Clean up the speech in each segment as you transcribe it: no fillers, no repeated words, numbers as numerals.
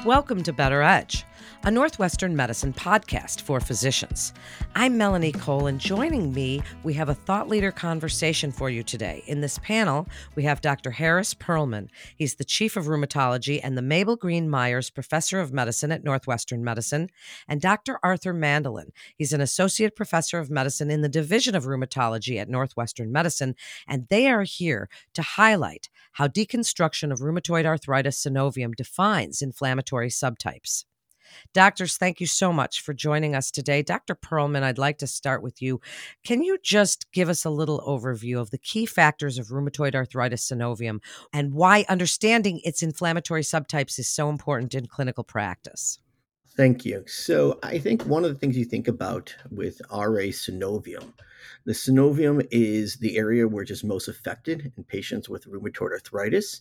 Welcome to Better Edge, a Northwestern medicine podcast for physicians. I'm Melanie Cole, and joining me, we have a thought leader conversation for you today. In this panel, we have Dr. Harris Perlman. He's the Chief of Rheumatology and the Mabel Green Myers Professor of Medicine at Northwestern Medicine, and Dr. Arthur Mandolin. He's an Associate Professor of Medicine in the Division of Rheumatology at Northwestern Medicine, and they are here to highlight how deconstruction of rheumatoid arthritis synovium defines inflammatory subtypes. Doctors, thank you so much for joining us today. Dr. Perlman, I'd like to start with you. Can you just give us a little overview of the key factors of rheumatoid arthritis synovium and why understanding its inflammatory subtypes is so important in clinical practice? Thank you. So I think one of the things you think about with RA synovium, the synovium is the area which is most affected in patients with rheumatoid arthritis.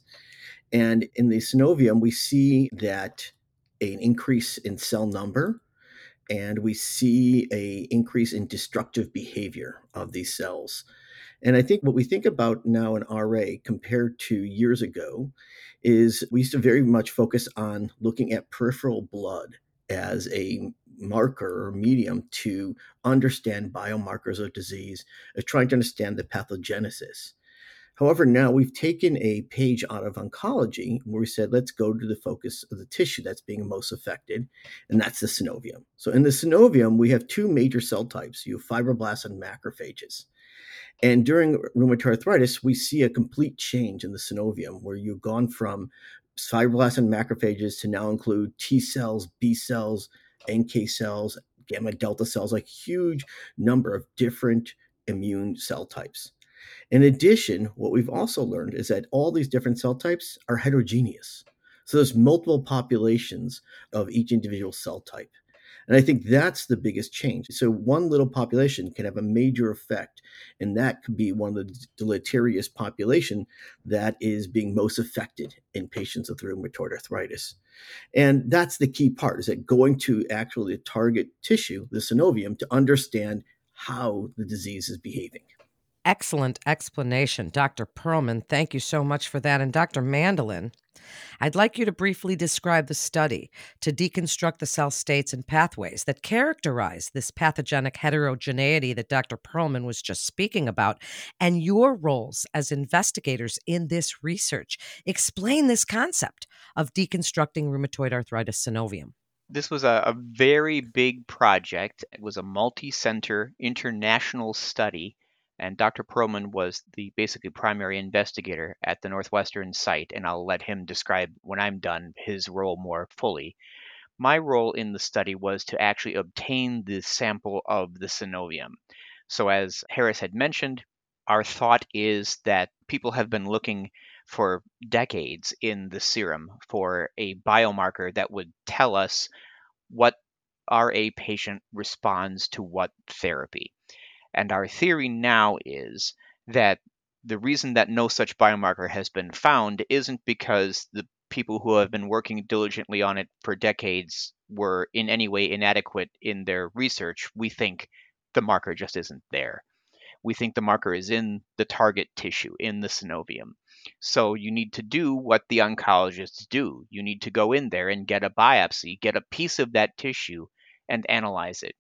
And in the synovium, we see that an increase in cell number, and we see a increase in destructive behavior of these cells. And I think what we think about now in RA compared to years ago is we used to very much focus on looking at peripheral blood as a marker or medium to understand biomarkers of disease, trying to understand the pathogenesis. However, now we've taken a page out of oncology where we said, let's go to the focus of the tissue that's being most affected, and that's the synovium. So in the synovium, we have two major cell types. You have fibroblasts and macrophages. And during rheumatoid arthritis, we see a complete change in the synovium where you've gone from fibroblasts and macrophages to now include T cells, B cells, NK cells, gamma delta cells, like huge number of different immune cell types. In addition, what we've also learned is that all these different cell types are heterogeneous. So there's multiple populations of each individual cell type. And I think that's the biggest change. So one little population can have a major effect, and that could be one of the deleterious population that is being most affected in patients with rheumatoid arthritis. And that's the key part, is that going to actually target tissue, the synovium, to understand how the disease is behaving. Excellent explanation. Dr. Perlman, thank you so much for that. And Dr. Mandolin, I'd like you to briefly describe the study to deconstruct the cell states and pathways that characterize this pathogenic heterogeneity that Dr. Perlman was just speaking about, and your roles as investigators in this research. Explain this concept of deconstructing rheumatoid arthritis synovium. This was a very big project. It was a multi-center international study, and Dr. Perlman was the basically primary investigator at the Northwestern site, and I'll let him describe, when I'm done, his role more fully. My role in the study was to actually obtain the sample of the synovium. So as Harris had mentioned, our thought is that people have been looking for decades in the serum for a biomarker that would tell us what RA patient responds to what therapy. And our theory now is that the reason that no such biomarker has been found isn't because the people who have been working diligently on it for decades were in any way inadequate in their research. We think the marker just isn't there. We think the marker is in the target tissue, in the synovium. So you need to do what the oncologists do. You need to go in there and get a biopsy, get a piece of that tissue, and analyze it.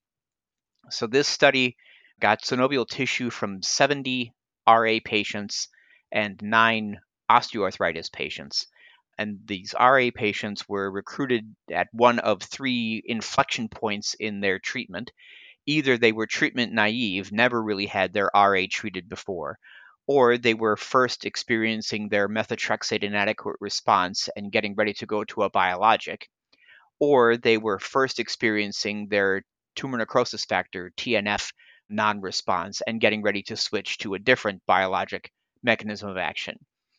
So this study got synovial tissue from 70 RA patients and 9 osteoarthritis patients. And these RA patients were recruited at one of 3 inflection points in their treatment. Either they were treatment naive, never really had their RA treated before, or they were first experiencing their methotrexate inadequate response and getting ready to go to a biologic, or they were first experiencing their tumor necrosis factor, TNF, non-response and getting ready to switch to a different biologic mechanism of action.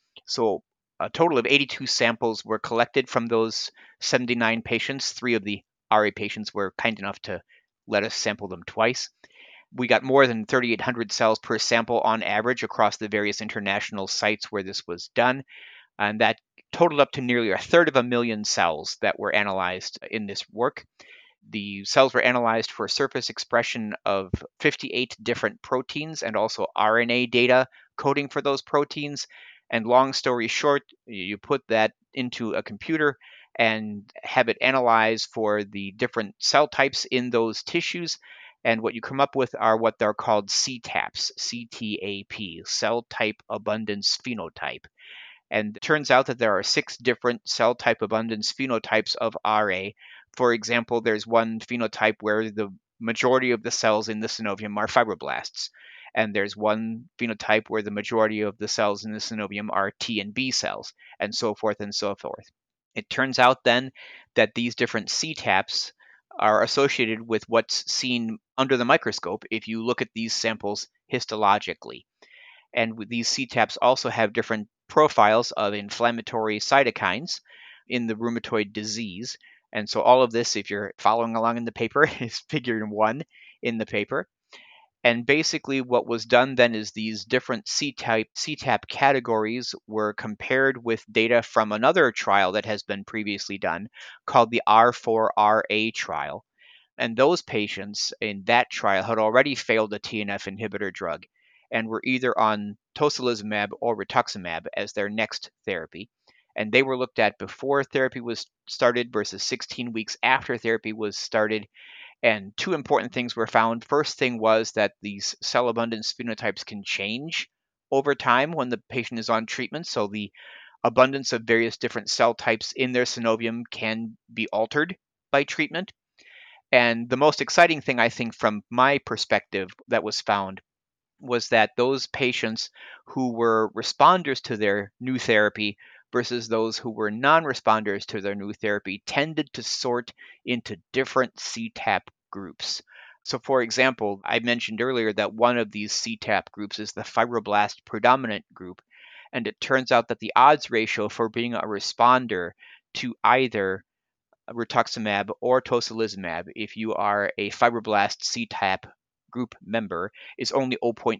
So a total of 82 samples were collected from those 79 patients. 3 of the RA patients were kind enough to let us sample them twice. We got more than 3,800 cells per sample on average across the various international sites where this was done. And that totaled up to nearly 1/3 cells that were analyzed in this work. The cells were analyzed for surface expression of 58 different proteins and also RNA data coding for those proteins. And long story short, you put that into a computer and have it analyzed for the different cell types in those tissues. And what you come up with are what they're called CTAPs, CTAP, cell type abundance phenotype. And it turns out that there are 6 different cell type abundance phenotypes of RA. For example, there's one phenotype where the majority of the cells in the synovium are fibroblasts. And there's one phenotype where the majority of the cells in the synovium are T and B cells, and so forth and so forth. It turns out then that these different CTAPs are associated with what's seen under the microscope if you look at these samples histologically. And these CTAPs also have different profiles of inflammatory cytokines in the rheumatoid disease. And so all of this, if you're following along in the paper, is figure 1 in the paper. And basically what was done then is these different CTAP categories were compared with data from another trial that has been previously done called the R4RA trial. And those patients in that trial had already failed a TNF inhibitor drug and were either on tocilizumab or rituximab as their next therapy. And they were looked at before therapy was started versus 16 weeks after therapy was started. And 2 important things were found. First thing was that these cell abundance phenotypes can change over time when the patient is on treatment. So the abundance of various different cell types in their synovium can be altered by treatment. And the most exciting thing, I think, from my perspective that was found was that those patients who were responders to their new therapy versus those who were non-responders to their new therapy tended to sort into different CTAP groups. So, for example, I mentioned earlier that one of these CTAP groups is the fibroblast predominant group. And it turns out that the odds ratio for being a responder to either rituximab or tocilizumab, if you are a fibroblast CTAP group member, is only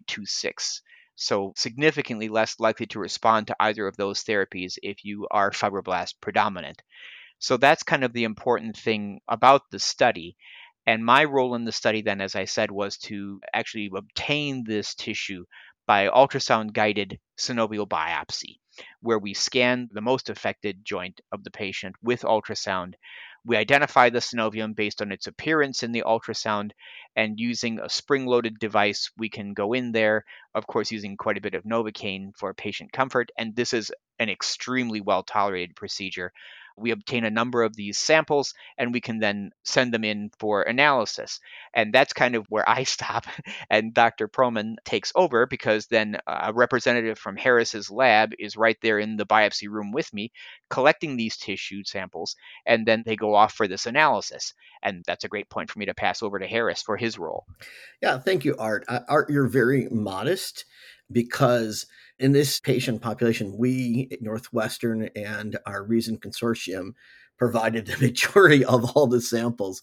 0.26. So significantly less likely to respond to either of those therapies if you are fibroblast predominant. So that's kind of the important thing about the study. And my role in the study then, as I said, was to actually obtain this tissue by ultrasound guided synovial biopsy, where we scan the most affected joint of the patient with ultrasound. We identify the synovium based on its appearance in the ultrasound, and using a spring loaded device, we can go in there, of course, using quite a bit of Novocaine for patient comfort. And this is an extremely well tolerated procedure. We obtain a number of these samples and we can then send them in for analysis. And that's kind of where I stop. And Dr. Proman takes over because then a representative from Harris's lab is right there in the biopsy room with me collecting these tissue samples. And then they go off for this analysis. And that's a great point for me to pass over to Harris for his role. Yeah, thank you, Art. Art, you're very modest because in this patient population, we at Northwestern and our Reason Consortium provided the majority of all the samples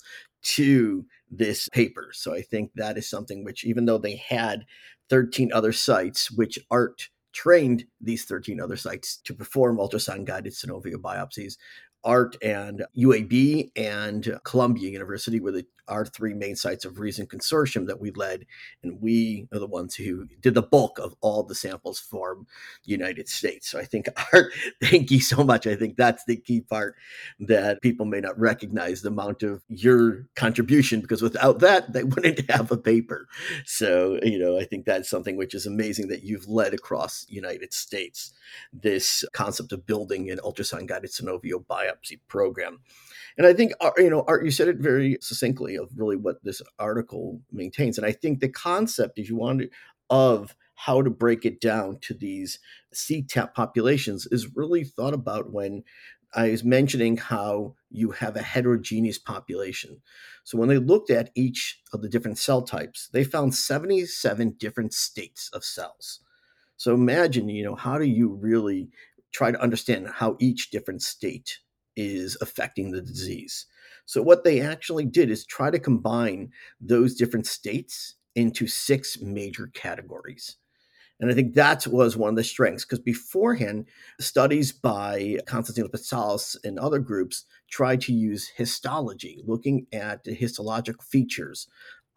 to this paper. So I think that is something which, even though they had 13 other sites, which Art trained these 13 other sites to perform ultrasound guided synovial biopsies, Art and UAB and Columbia University were our 3 main sites of Reason Consortium that we led. And we are the ones who did the bulk of all the samples for the United States. So I think, Art, thank you so much. I think that's the key part that people may not recognize the amount of your contribution, because without that, they wouldn't have a paper. So, I think that's something which is amazing that you've led across the United States, this concept of building an ultrasound guided synovial biopsy program. And I think, Art, you said it very succinctly of really what this article maintains. And I think the concept, if you want, of how to break it down to these CTAP populations is really thought about when I was mentioning how you have a heterogeneous population. So when they looked at each of the different cell types, they found 77 different states of cells. So imagine, how do you really try to understand how each different state is affecting the disease? So what they actually did is try to combine those different states into 6 major categories. And I think that was one of the strengths, because beforehand, studies by Konstantinos Patsalos and other groups tried to use histology, looking at the histologic features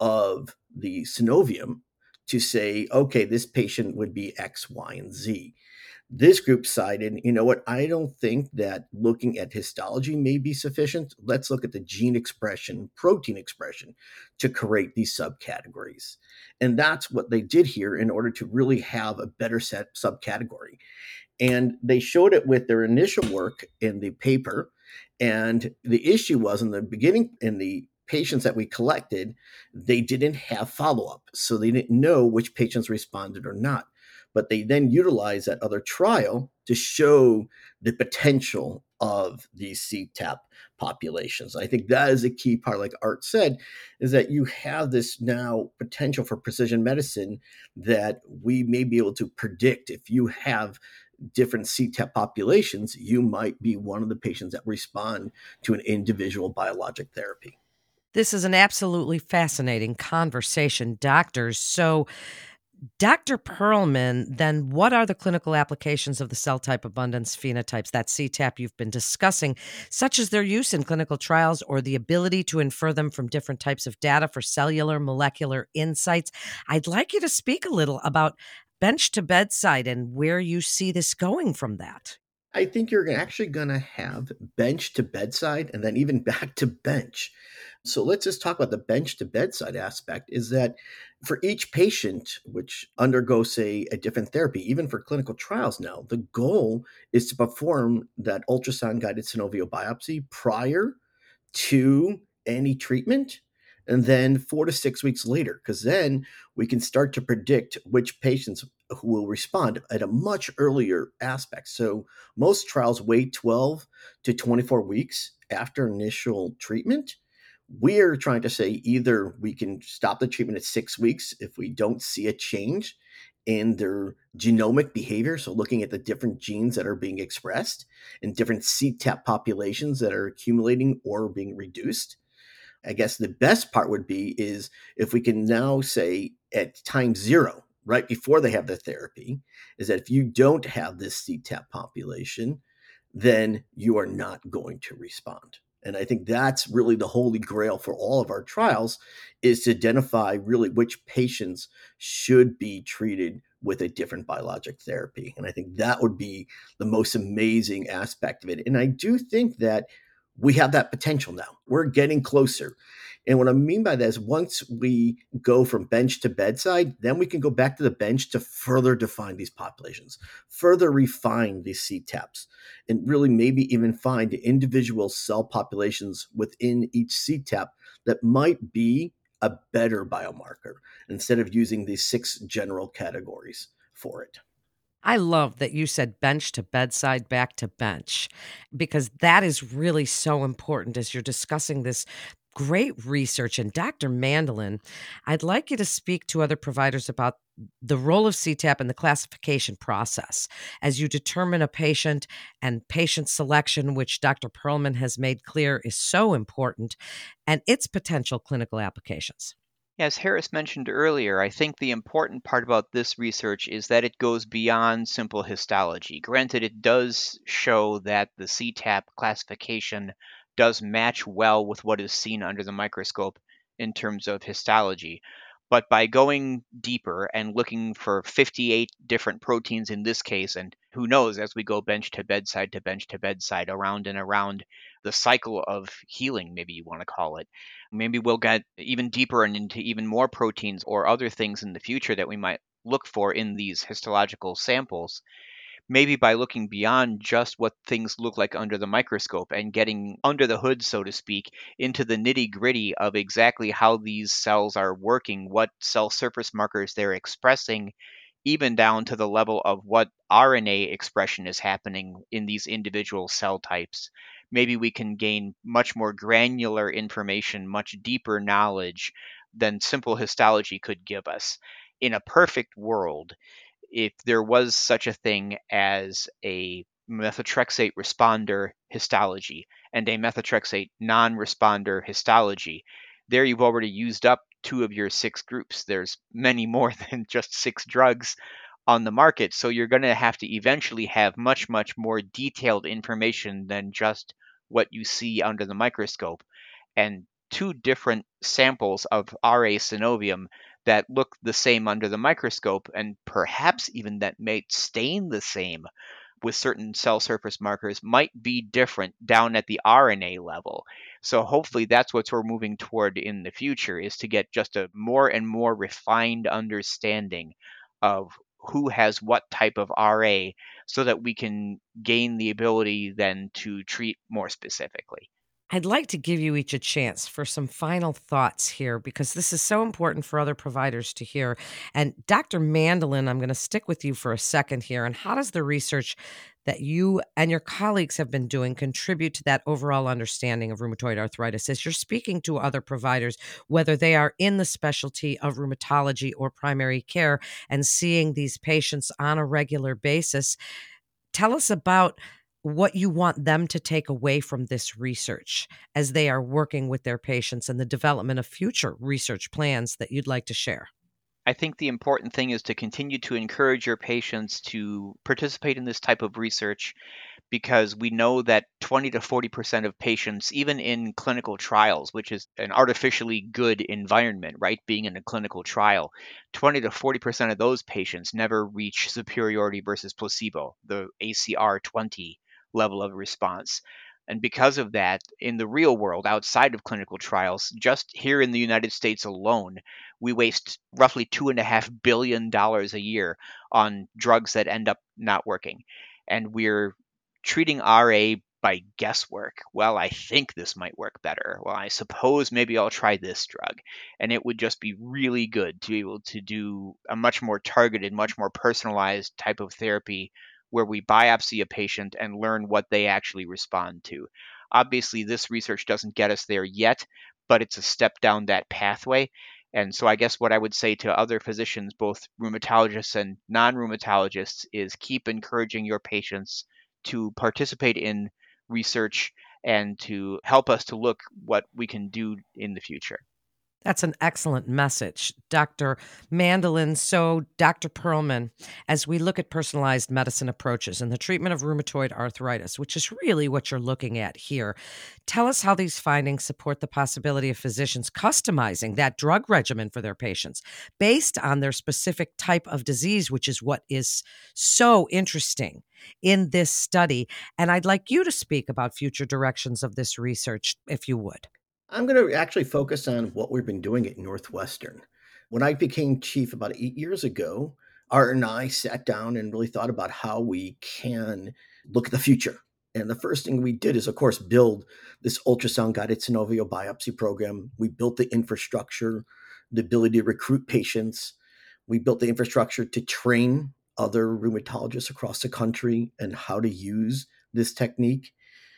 of the synovium to say, okay, this patient would be X, Y, and Z. This group cited, you know what, I don't think that looking at histology may be sufficient. Let's look at the gene expression, protein expression to create these subcategories. And that's what they did here in order to really have a better set subcategory. And they showed it with their initial work in the paper. And the issue was in the beginning, in the patients that we collected, they didn't have follow up. So they didn't know which patients responded or not. But they then utilized that other trial to show the potential of these CTAP populations. I think that is a key part, like Art said, is that you have this now potential for precision medicine that we may be able to predict. If you have different CTAP populations, you might be one of the patients that respond to an individual biologic therapy. This is an absolutely fascinating conversation, doctors. So, Dr. Perlman, then what are the clinical applications of the cell type abundance phenotypes, that CTAP you've been discussing, such as their use in clinical trials or the ability to infer them from different types of data for cellular, molecular insights? I'd like you to speak a little about bench to bedside and where you see this going from that. I think you're actually going to have bench to bedside and then even back to bench. So let's just talk about the bench to bedside aspect is that for each patient which undergoes, say, a different therapy, even for clinical trials now, the goal is to perform that ultrasound guided synovial biopsy prior to any treatment and then 4 to 6 weeks later, because then we can start to predict which patients who will respond at a much earlier aspect. So most trials wait 12 to 24 weeks after initial treatment. We're trying to say either we can stop the treatment at 6 weeks if we don't see a change in their genomic behavior. So, looking at the different genes that are being expressed in different CTAP populations that are accumulating or being reduced. I guess the best part would be is if we can now say at time zero, right before they have the therapy, is that if you don't have this CTAP population, then you are not going to respond. And I think that's really the holy grail for all of our trials is to identify really which patients should be treated with a different biologic therapy. And I think that would be the most amazing aspect of it. And I do think that we have that potential now. We're getting closer. And what I mean by that is once we go from bench to bedside, then we can go back to the bench to further define these populations, further refine these CTAPs, and really maybe even find individual cell populations within each CTAP that might be a better biomarker instead of using these 6 general categories for it. I love that you said bench to bedside, back to bench, because that is really so important as you're discussing this great research. And Dr. Mandolin, I'd like you to speak to other providers about the role of CTAP in the classification process as you determine a patient and patient selection, which Dr. Perlman has made clear is so important, and its potential clinical applications. As Harris mentioned earlier, I think the important part about this research is that it goes beyond simple histology. Granted, it does show that the CTAP classification does match well with what is seen under the microscope in terms of histology. But by going deeper and looking for 58 different proteins in this case, and who knows, as we go bench to bedside, around and around the cycle of healing, maybe you want to call it, maybe we'll get even deeper and into even more proteins or other things in the future that we might look for in these histological samples. Maybe by looking beyond just what things look like under the microscope and getting under the hood, so to speak, into the nitty gritty of exactly how these cells are working, what cell surface markers they're expressing, even down to the level of what RNA expression is happening in these individual cell types. Maybe we can gain much more granular information, much deeper knowledge than simple histology could give us. In a perfect world, if there was such a thing as a methotrexate responder histology and a methotrexate non-responder histology, there you've already used up 2 of your 6 groups. There's many more than just 6 drugs on the market, so you're going to have to eventually have much, much more detailed information than just what you see under the microscope. And 2 different samples of RA synovium that look the same under the microscope, and perhaps even that may stain the same with certain cell surface markers might be different down at the RNA level. So hopefully that's what we're moving toward in the future, is to get just a more and more refined understanding of who has what type of RA, so that we can gain the ability then to treat more specifically. I'd like to give you each a chance for some final thoughts here because this is so important for other providers to hear. And Dr. Mandolin, I'm going to stick with you for a second here. And how does the research that you and your colleagues have been doing contribute to that overall understanding of rheumatoid arthritis as you're speaking to other providers, whether they are in the specialty of rheumatology or primary care, and seeing these patients on a regular basis? Tell us about what you want them to take away from this research as they are working with their patients and the development of future research plans that you'd like to share. I think the important thing is to continue to encourage your patients to participate in this type of research, because we know that 20 to 40% of patients, even in clinical trials, which is an artificially good environment, right? Being in a clinical trial, 20 to 40% of those patients never reach superiority versus placebo, the ACR 20 level of response. And because of that, in the real world, outside of clinical trials, just here in the United States alone, we waste roughly $2.5 billion a year on drugs that end up not working. And we're treating RA by guesswork. Well, I think this might work better. Well, I suppose maybe I'll try this drug. And it would just be really good to be able to do a much more targeted, much more personalized type of therapy where we biopsy a patient and learn what they actually respond to. Obviously, this research doesn't get us there yet, but it's a step down that pathway. And so I guess what I would say to other physicians, both rheumatologists and non-rheumatologists, is keep encouraging your patients to participate in research and to help us to look what we can do in the future. That's an excellent message, Dr. Mandolin. So, Dr. Perlman, as we look at personalized medicine approaches and the treatment of rheumatoid arthritis, which is really what you're looking at here, tell us how these findings support the possibility of physicians customizing that drug regimen for their patients based on their specific type of disease, which is what is so interesting in this study. And I'd like you to speak about future directions of this research, if you would. I'm going to actually focus on what we've been doing at Northwestern. When I became chief about 8 years ago, Art and I sat down and really thought about how we can look at the future. And the first thing we did is, of course, build this ultrasound guided synovial biopsy program. We built the infrastructure, the ability to recruit patients. We built the infrastructure to train other rheumatologists across the country and how to use this technique.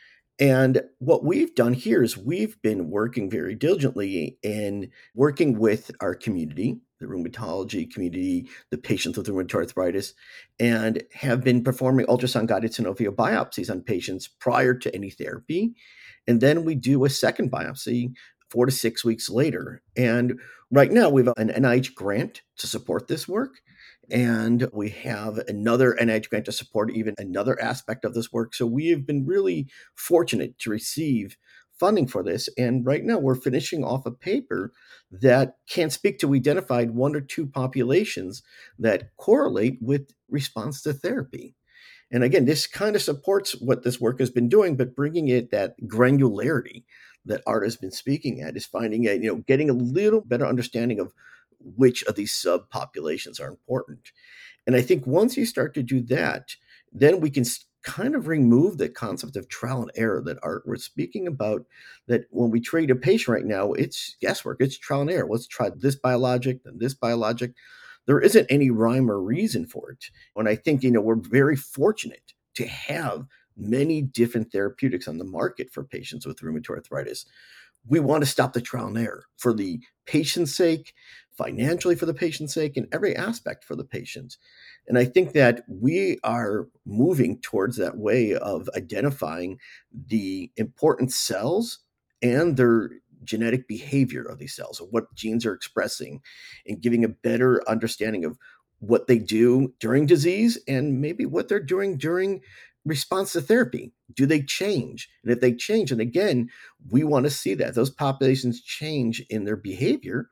And what we've done here is we've been working very diligently in working with our community, the rheumatology community, the patients with rheumatoid arthritis, and have been performing ultrasound guided synovial biopsies on patients prior to any therapy. And then we do a second biopsy 4 to 6 weeks later. And right now we have an NIH grant to support this work. And we have another NIH grant to support even another aspect of this work. So we have been really fortunate to receive funding for this. And right now we're finishing off a paper that can speak to identified one or two populations that correlate with response to therapy. And again, this kind of supports what this work has been doing, but bringing it that granularity that Art has been speaking at is finding a, getting a little better understanding of which of these subpopulations are important. And I think once you start to do that, then we can kind of remove the concept of trial and error that Art was speaking about, that when we treat a patient right now, it's guesswork, it's trial and error. Let's try this biologic, then this biologic. There isn't any rhyme or reason for it. And I think, we're very fortunate to have many different therapeutics on the market for patients with rheumatoid arthritis. We want to stop the trial and error for the patient's sake, financially for the patient's sake, and every aspect for the patient. And I think that we are moving towards that way of identifying the important cells and their genetic behavior of these cells, or what genes are expressing, and giving a better understanding of what they do during disease and maybe what they're doing during response to therapy. Do they change? And if they change, and again, we want to see that those populations change in their behavior,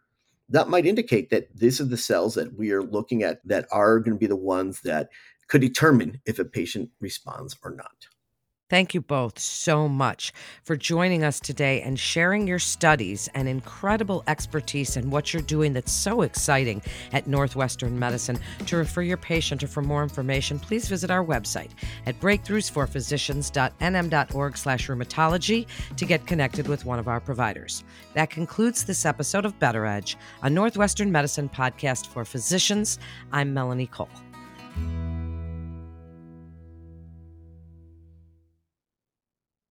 that might indicate that these are the cells that we are looking at that are going to be the ones that could determine if a patient responds or not. Thank you both so much for joining us today and sharing your studies and incredible expertise in what you're doing that's so exciting at Northwestern Medicine. To refer your patient or for more information, please visit our website at breakthroughsforphysicians.nm.org/rheumatology to get connected with one of our providers. That concludes this episode of Better Edge, a Northwestern Medicine podcast for physicians. I'm Melanie Cole.